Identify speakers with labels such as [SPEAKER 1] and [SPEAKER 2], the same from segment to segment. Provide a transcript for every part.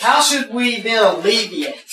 [SPEAKER 1] How should we then alleviate?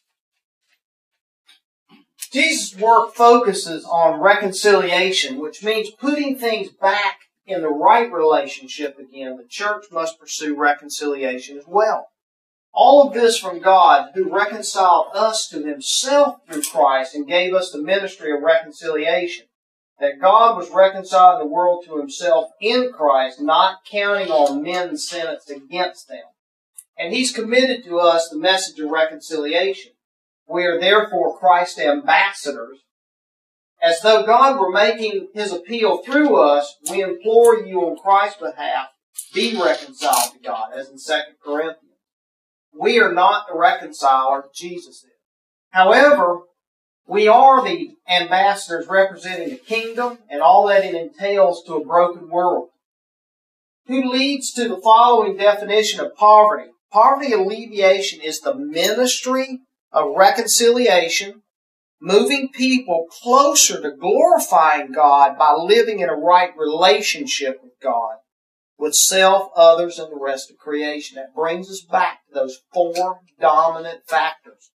[SPEAKER 1] Jesus' work focuses on reconciliation, which means putting things back in the right relationship again. The church must pursue reconciliation as well. All of this from God, who reconciled us to Himself through Christ and gave us the ministry of reconciliation. That God was reconciling the world to Himself in Christ, not counting on men's sentence against them. And He's committed to us the message of reconciliation. We are therefore Christ's ambassadors. As though God were making His appeal through us, we implore you on Christ's behalf, be reconciled to God, as in 2 Corinthians. We are not the reconciler, Jesus is. However, we are the ambassadors representing the kingdom and all that it entails to a broken world. Who leads to the following definition of poverty. Poverty alleviation is the ministry of reconciliation, moving people closer to glorifying God by living in a right relationship with God, with self, others, and the rest of creation. That brings us back to those four dominant factors.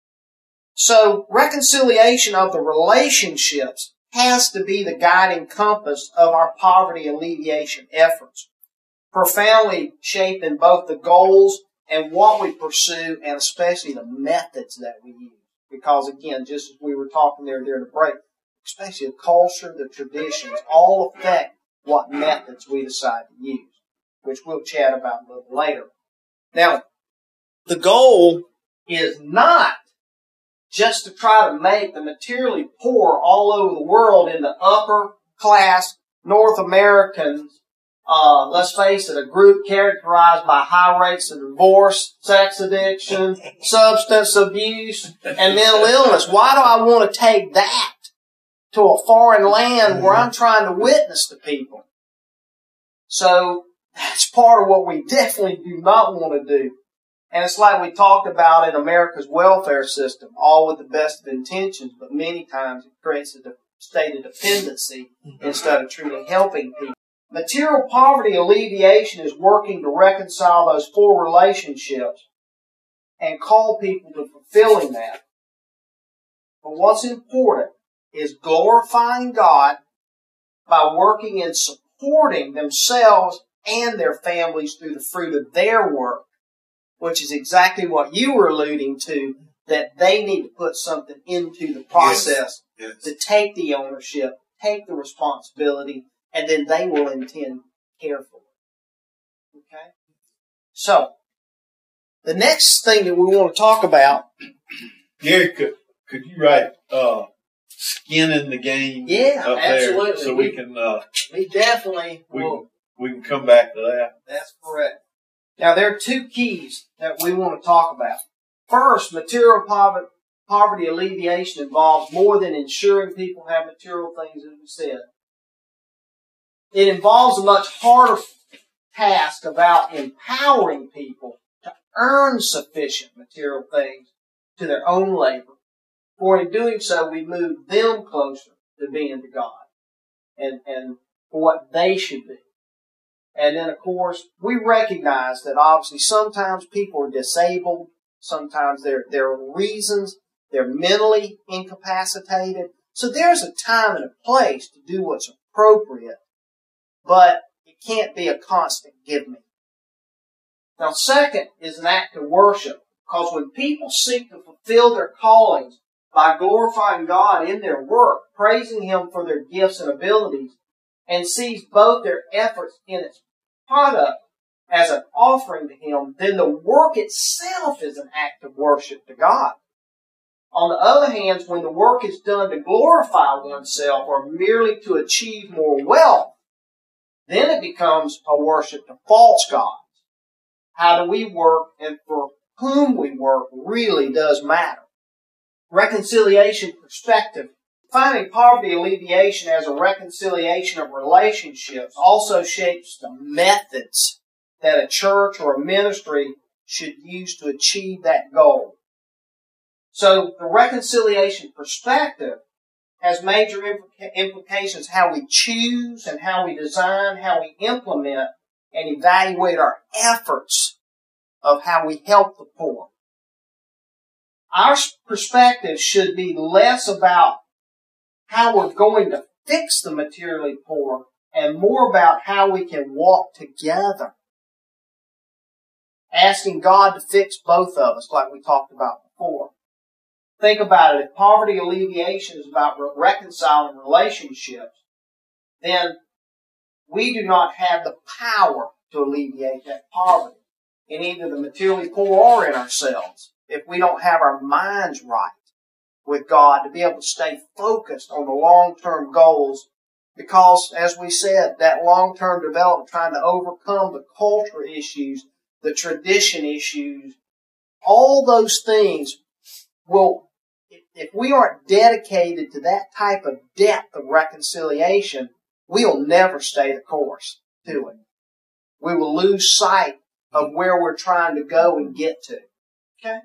[SPEAKER 1] So, reconciliation of the relationships has to be the guiding compass of our poverty alleviation efforts, profoundly shaping both the goals and what we pursue, and especially the methods that we use. Because again, just as we were talking there during the break, especially the culture, the traditions, all affect what methods we decide to use, which we'll chat about a little later. Now, the goal is not just to try to make the materially poor all over the world into upper class North Americans, let's face it, a group characterized by high rates of divorce, sex addiction, substance abuse, and mental illness. Why do I want to take that to a foreign land where I'm trying to witness to people? So that's part of what we definitely do not want to do. And it's like we talked about in America's welfare system, all with the best of intentions, but many times it creates a state of dependency instead of truly helping people. Material poverty alleviation is working to reconcile those four relationships and call people to fulfilling that. But what's important is glorifying God by working and supporting themselves and their families through the fruit of their work, which is exactly what you were alluding to, that they need to put something into the process to take the ownership, take the responsibility, and then they will intend care for it. Okay? So, the next thing that we want to talk about...
[SPEAKER 2] Gary, could you write skin in the game up
[SPEAKER 1] absolutely.
[SPEAKER 2] There so we can...
[SPEAKER 1] we definitely will.
[SPEAKER 2] We can come back to that.
[SPEAKER 1] That's correct. Now, there are two keys that we want to talk about. First, material poverty alleviation involves more than ensuring people have material things, as we said. It involves a much harder task about empowering people to earn sufficient material things to their own labor. For in doing so, we move them closer to being to God and for what they should be. And then, of course, we recognize that obviously sometimes people are disabled. Sometimes there are reasons they're mentally incapacitated. So there's a time and a place to do what's appropriate, but it can't be a constant give me. Now, second is an act of worship, because when people seek to fulfill their callings by glorifying God in their work, praising Him for their gifts and abilities, and sees both their efforts in its product as an offering to Him, then the work itself is an act of worship to God. On the other hand, when the work is done to glorify oneself or merely to achieve more wealth, then it becomes a worship to false gods. How do we work and for whom we work really does matter. Reconciliation perspective. Finding poverty alleviation as a reconciliation of relationships also shapes the methods that a church or a ministry should use to achieve that goal. So the reconciliation perspective has major implications how we choose and how we design, how we implement and evaluate our efforts of how we help the poor. Our perspective should be less about how we're going to fix the materially poor and more about how we can walk together. Asking God to fix both of us, like we talked about before. Think about it. If poverty alleviation is about reconciling relationships, then we do not have the power to alleviate that poverty in either the materially poor or in ourselves if we don't have our minds right with God to be able to stay focused on the long-term goals, because, as we said, that long-term development, trying to overcome the culture issues, the tradition issues, all those things will, if we aren't dedicated to that type of depth of reconciliation, we'll never stay the course to it. We will lose sight of where we're trying to go and get to. Okay?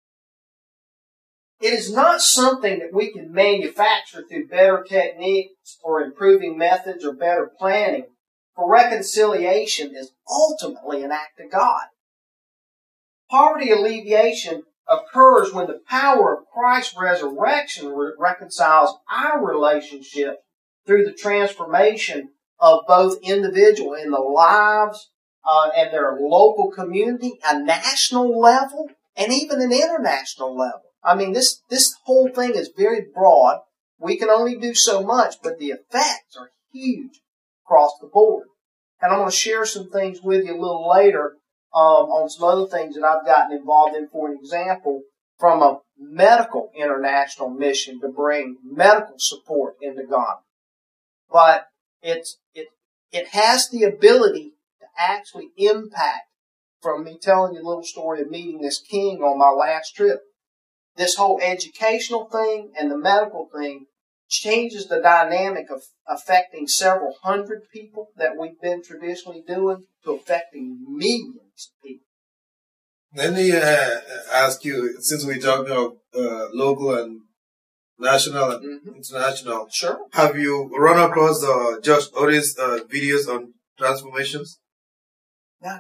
[SPEAKER 1] It is not something that we can manufacture through better techniques or improving methods or better planning. For reconciliation is ultimately an act of God. Poverty alleviation occurs when the power of Christ's resurrection reconciles our relationship through the transformation of both individual in the lives and their local community, a national level, and even an international level. I mean, this whole thing is very broad. We can only do so much, but the effects are huge across the board. And I'm going to share some things with you a little later on some other things that I've gotten involved in, for an example, from a medical international mission to bring medical support into Ghana. But it has the ability to actually impact, from me telling you a little story of meeting this king on my last trip. This whole educational thing and the medical thing changes the dynamic of affecting several hundred people that we've been traditionally doing to affecting millions of people.
[SPEAKER 3] Let me ask you, since we're talking about local and national and international,
[SPEAKER 1] sure.
[SPEAKER 3] Have you run across Josh Otis videos on transformations?
[SPEAKER 1] No.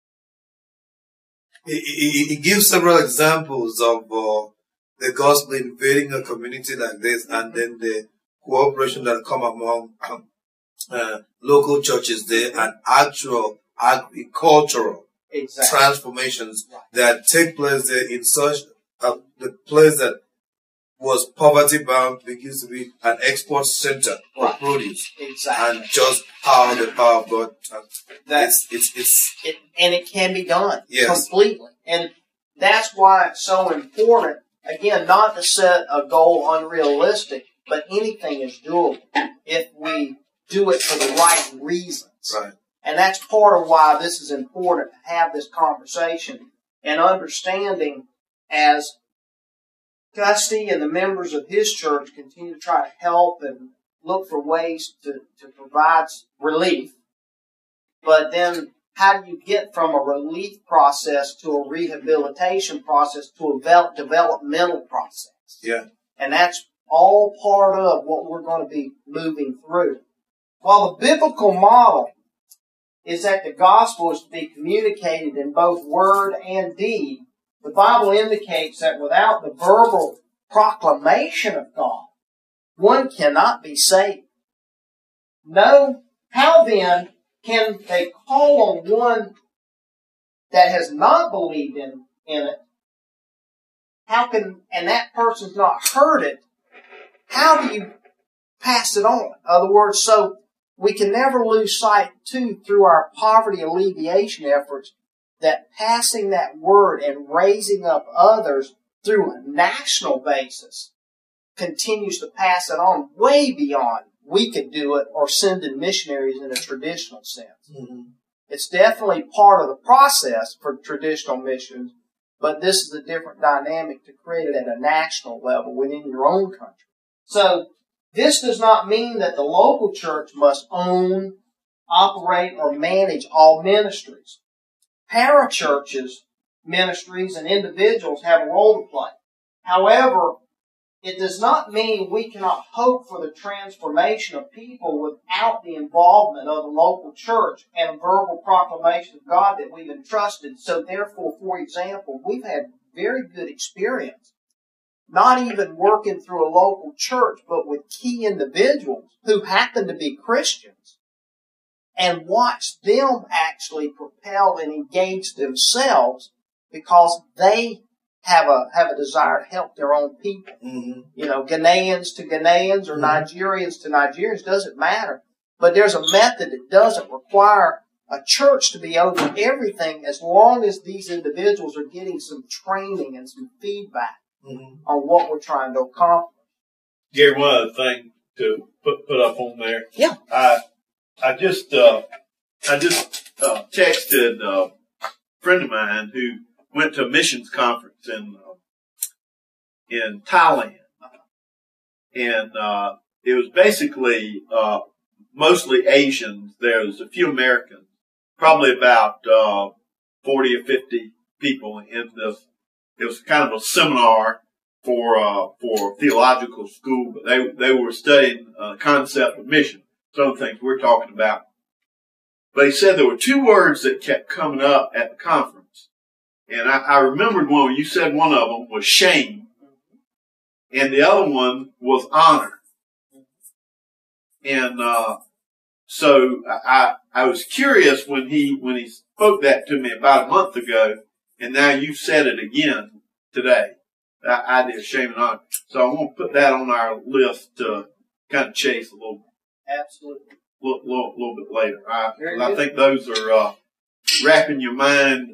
[SPEAKER 3] He gives several examples of the gospel invading a community like this, and then the cooperation that come among local churches there, and actual agricultural transformations that take place there in such the place that was poverty bound begins to be an export center for produce.
[SPEAKER 1] Exactly.
[SPEAKER 3] And just how the power of God
[SPEAKER 1] and it can be done
[SPEAKER 3] completely.
[SPEAKER 1] And that's why it's so important, again, not to set a goal unrealistic, but anything is doable if we do it for the right reasons.
[SPEAKER 3] Right.
[SPEAKER 1] And that's part of why this is important to have this conversation and understanding as Gusty and the members of his church continue to try to help and look for ways to provide relief. But then how do you get from a relief process to a rehabilitation process to a developmental process?
[SPEAKER 3] Yeah.
[SPEAKER 1] And that's all part of what we're going to be moving through. While the biblical model is that the gospel is to be communicated in both word and deed, the Bible indicates that without the verbal proclamation of God, one cannot be saved. No, how then can they call on one that has not believed in it? How can, and that person's not heard it, how do you pass it on? In other words, so we can never lose sight, too, through our poverty alleviation efforts, that passing that word and raising up others through a national basis continues to pass it on way beyond we could do it or send in missionaries in a traditional sense.
[SPEAKER 3] Mm-hmm.
[SPEAKER 1] It's definitely part of the process for traditional missions, but this is a different dynamic to create it at a national level within your own country. So this does not mean that the local church must own, operate, or manage all ministries. Parachurches, ministries, and individuals have a role to play. However, it does not mean we cannot hope for the transformation of people without the involvement of the local church and a verbal proclamation of God that we've entrusted. So therefore, for example, we've had very good experience, not even working through a local church, but with key individuals who happen to be Christians, and watch them actually propel and engage themselves because they have a desire to help their own people.
[SPEAKER 3] Mm-hmm.
[SPEAKER 1] You know, Ghanaians to Ghanaians or Nigerians to Nigerians, doesn't matter. But there's a method that doesn't require a church to be over everything as long as these individuals are getting some training and some feedback on what we're trying to accomplish.
[SPEAKER 2] Gary, one other thing to put up on there.
[SPEAKER 1] Yeah.
[SPEAKER 2] I just texted a friend of mine who went to a missions conference in Thailand, and it was basically mostly Asians. There was a few Americans, probably about 40 or 50 people in this. It was kind of a seminar for theological school, but they were studying the concept of mission, some of the things we're talking about. But he said there were two words that kept coming up at the conference. And I remembered one. You said one of them was shame, and the other one was honor. And so I was curious when he spoke that to me about a month ago, and now you said it again today. That idea of shame and honor. So I want to put that on our list to kind of chase a little.
[SPEAKER 1] Absolutely.
[SPEAKER 2] Little bit later. I think those are wrapping your mind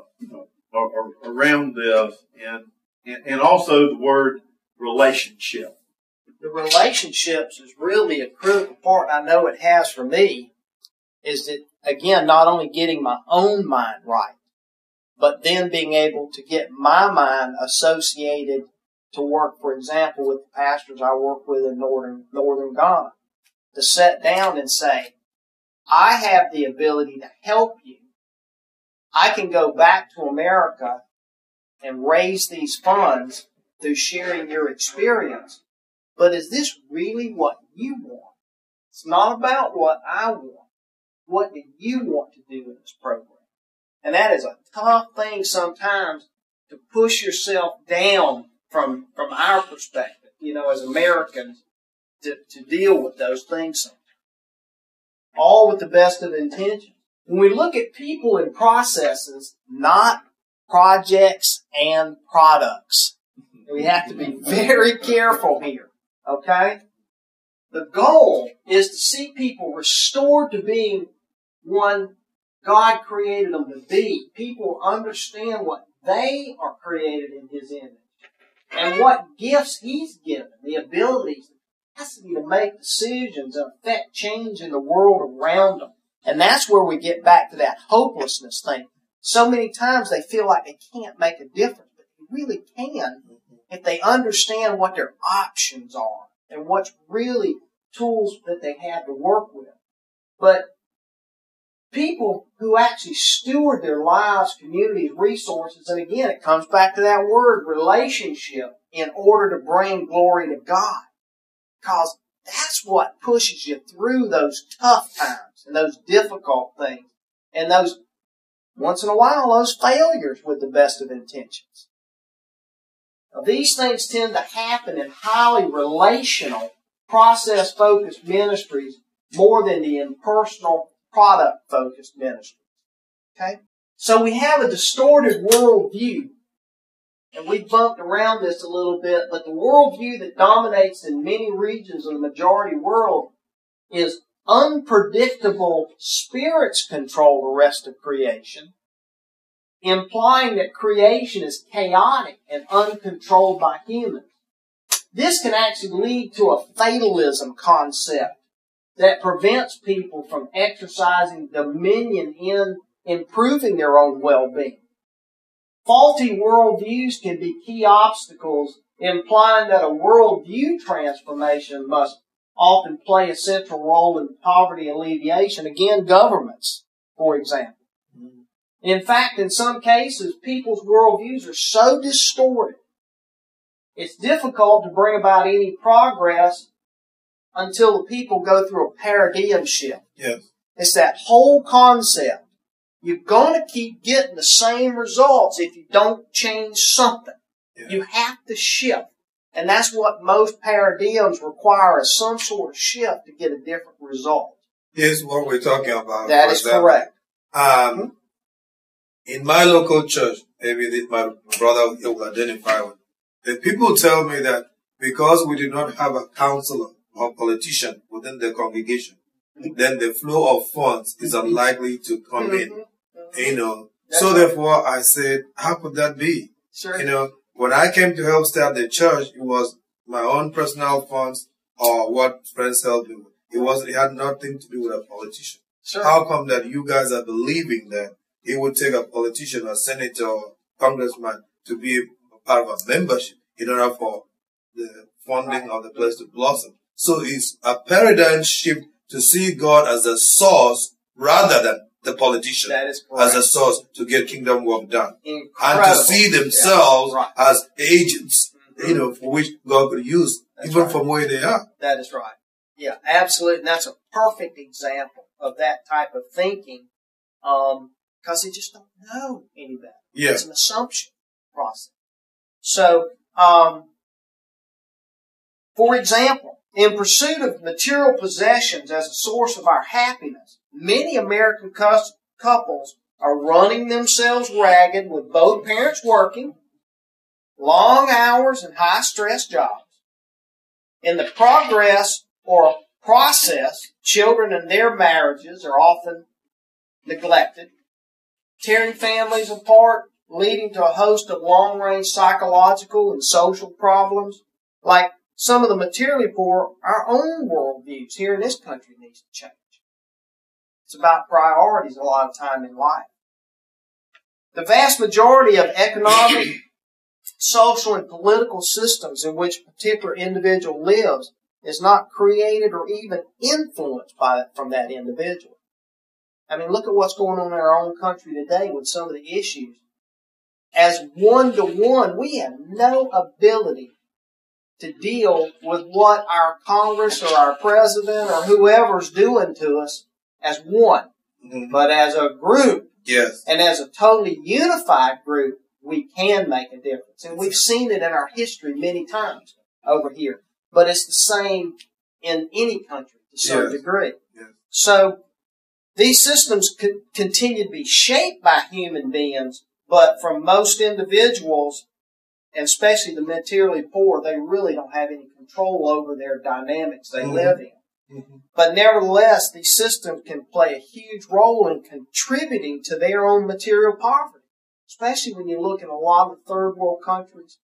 [SPEAKER 2] around this, and also the word relationship.
[SPEAKER 1] The relationships is really a critical part. I know it has for me. Is that again not only getting my own mind right, but then being able to get my mind associated to work, for example, with the pastors I work with in northern Ghana. To sit down and say, I have the ability to help you. I can go back to America and raise these funds through sharing your experience. But is this really what you want? It's not about what I want. What do you want to do in this program? And that is a tough thing sometimes to push yourself down from our perspective, as Americans, to deal with those things sometimes. All with the best of intentions. When we look at people and processes, not projects and products, we have to be very careful here, okay? The goal is to see people restored to being one God created them to be. People understand what they are created in His image and what gifts He's given, the abilities, capacity to make decisions and affect change in the world around them. And that's where we get back to that hopelessness thing. So many times they feel like they can't make a difference, but they really can if they understand what their options are and what's really tools that they have to work with. But people who actually steward their lives, communities, resources, and again, it comes back to that word, relationship, in order to bring glory to God. Because that's what pushes you through those tough times and those difficult things and those, once in a while, those failures with the best of intentions. Now, these things tend to happen in highly relational, process-focused ministries more than the impersonal, product-focused ministries. Okay? So we have a distorted worldview. And we bumped around this a little bit, but the worldview that dominates in many regions of the majority world is unpredictable spirits control the rest of creation, implying that creation is chaotic and uncontrolled by humans. This can actually lead to a fatalism concept that prevents people from exercising dominion in improving their own well-being. Faulty worldviews can be key obstacles, implying that a worldview transformation must often play a central role in poverty alleviation. Again, governments, for example. In fact, in some cases, people's worldviews are so distorted it's difficult to bring about any progress until the people go through a paradigm shift.
[SPEAKER 3] Yes.
[SPEAKER 1] It's that whole concept. You're going to keep getting the same results if you don't change something.
[SPEAKER 3] Yeah.
[SPEAKER 1] You have to shift. And that's what most paradigms require, is some sort of shift to get a different result.
[SPEAKER 3] Here's what we're talking about.
[SPEAKER 1] That is correct.
[SPEAKER 3] In my local church, maybe my brother will identify with, the people tell me that because we do not have a counselor or politician within the congregation, then the flow of funds is unlikely to come in.
[SPEAKER 1] That's
[SPEAKER 3] so
[SPEAKER 1] right.
[SPEAKER 3] Therefore I said, how could that be?
[SPEAKER 1] Sure.
[SPEAKER 3] When I came to help start the church, it was my own personal funds or what friends helped me with. It had nothing to do with a politician.
[SPEAKER 1] Sure.
[SPEAKER 3] How come that you guys are believing that it would take a politician, a senator, or congressman to be a part of a membership in order for the funding of the place to blossom? So it's a paradigm shift to see God as a source rather than the politician.
[SPEAKER 1] That is correct.
[SPEAKER 3] As a source to get kingdom work done.
[SPEAKER 1] Incredible.
[SPEAKER 3] And to see themselves
[SPEAKER 1] right.
[SPEAKER 3] as agents, for which God could use,
[SPEAKER 1] That's
[SPEAKER 3] even
[SPEAKER 1] right.
[SPEAKER 3] from where they are.
[SPEAKER 1] That is right. Yeah, absolutely. And that's a perfect example of that type of thinking, because they just don't know any better.
[SPEAKER 3] Yeah.
[SPEAKER 1] It's an assumption process. So, for example, in pursuit of material possessions as a source of our happiness, many American couples are running themselves ragged with both parents working, long hours and high-stress jobs. In the progress or process, children and their marriages are often neglected, tearing families apart, leading to a host of long-range psychological and social problems. Like some of the materially poor, our own worldviews here in this country needs to change. It's about priorities a lot of time in life. The vast majority of economic, social, and political systems in which a particular individual lives is not created or even influenced from that individual. I mean, look at what's going on in our own country today with some of the issues. As one-to-one, we have no ability to deal with what our Congress or our president or whoever's doing to us as one.
[SPEAKER 3] Mm-hmm.
[SPEAKER 1] But as a group,
[SPEAKER 3] yes,
[SPEAKER 1] and as a totally unified group, we can make a difference. And we've seen it in our history many times over here. But it's the same in any country to some degree.
[SPEAKER 3] Yes.
[SPEAKER 1] So these systems continue to be shaped by human beings, but from most individuals, and especially the materially poor, they really don't have any control over their dynamics they live in. Mm-hmm. But nevertheless, these systems can play a huge role in contributing to their own material poverty, especially when you look in a lot of third world countries